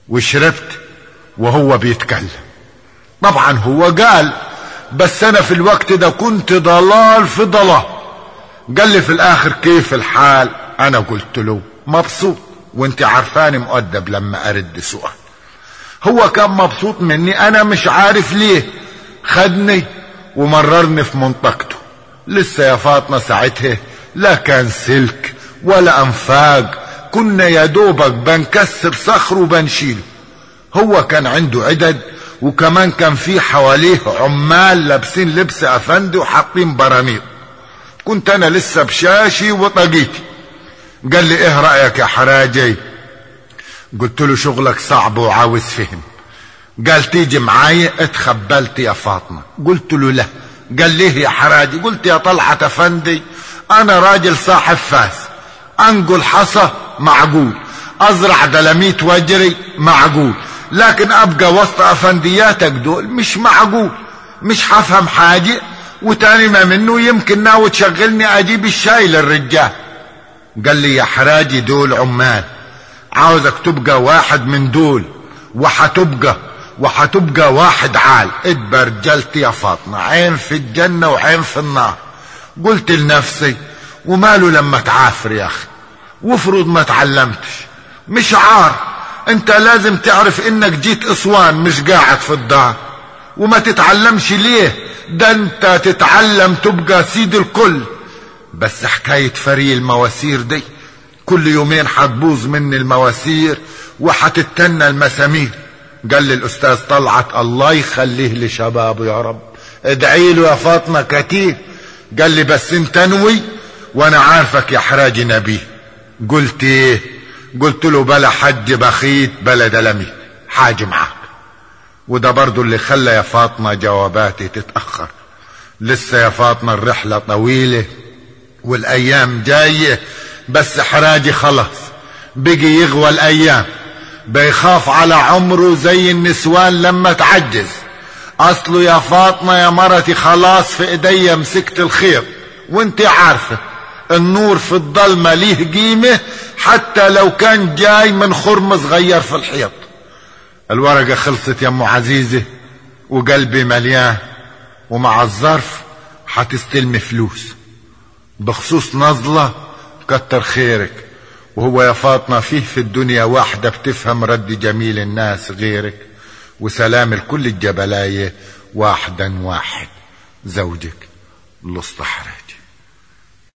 وشربت وهو بيتكلم. طبعا هو قال، بس انا في الوقت ده كنت ضلال في ضلال. قال لي في الاخر كيف الحال؟ انا قلت له مبسوط، وانت عارفاني مؤدب لما ارد سؤال. هو كان مبسوط مني، انا مش عارف ليه. خدني ومررني في منطقته. لسه يا فاطمة ساعتها لا كان سلك ولا انفاق، كنا يا دوبك بنكسر صخر وبنشيله. هو كان عنده عدد، وكمان كان في حواليه عمال لابسين لبس افندي وحاطين براميل. كنت انا لسه بشاشي وطاقيتي. قال لي ايه رأيك يا حراجي؟ قلت له شغلك صعب وعاوز فهم. قال تيجي معايا. اتخبلت يا فاطمة. قلت له لا. قال ليه يا حراجي؟ قلت يا طلعت افندي انا راجل صاحب فاس، انقل حصى معقول، ازرع دلاميت واجري معقول، لكن ابقى وسط افندياتك دول مش معقول. مش هفهم حاجة، وتاني ما منه يمكن ناوي تشغلني اجيب الشاي للرجال. قال لي يا حراجي دول عمال، عاوزك تبقى واحد من دول، وحتبقى واحد عال. اتبرجلت يا فاطمة، عين في الجنة وعين في النار. قلت لنفسي وماله لما تعافر يا اخي، وافرض ما تعلمتش؟ مش عار، انت لازم تعرف انك جيت اسوان مش قاعد في الدار. وما تتعلمش ليه؟ ده انت تتعلم تبقى سيد الكل. بس حكاية فري المواسير دي كل يومين حتبوظ مني المواسير وحتتنى المسامير. قال لي الاستاذ طلعت الله يخليه لشبابه يا رب، ادعي له يا فاطمة كتير. قال لي بس انت نوي، وانا عارفك يا حراجي نبيه. قلت ايه؟ قلت له بلا حج بخيت بلا دلمي، حاج معاك. وده برضو اللي خلى يا فاطمة جواباتي تتأخر. لسه يا فاطمة الرحلة طويلة والايام جاية، بس حراجي خلاص بقي يغوى الايام، بيخاف على عمره زي النسوان لما تعجز. اصله يا فاطمة يا مرتي خلاص في ايديا مسكت الخيط، وانت عارفة النور في الضلمة ليه قيمة حتى لو كان جاي من خرم صغير في الحيط. الورقة خلصت يا ام عزيزة وقلبي مليان، ومع الظرف حتستلمي فلوس بخصوص نزلة. كتر خيرك. وهو يا فاطمة فيه في الدنيا واحدة بتفهم رد جميل الناس غيرك، وسلام الكل الجبلاية واحدا واحد، زوجك الاسطى حراجي.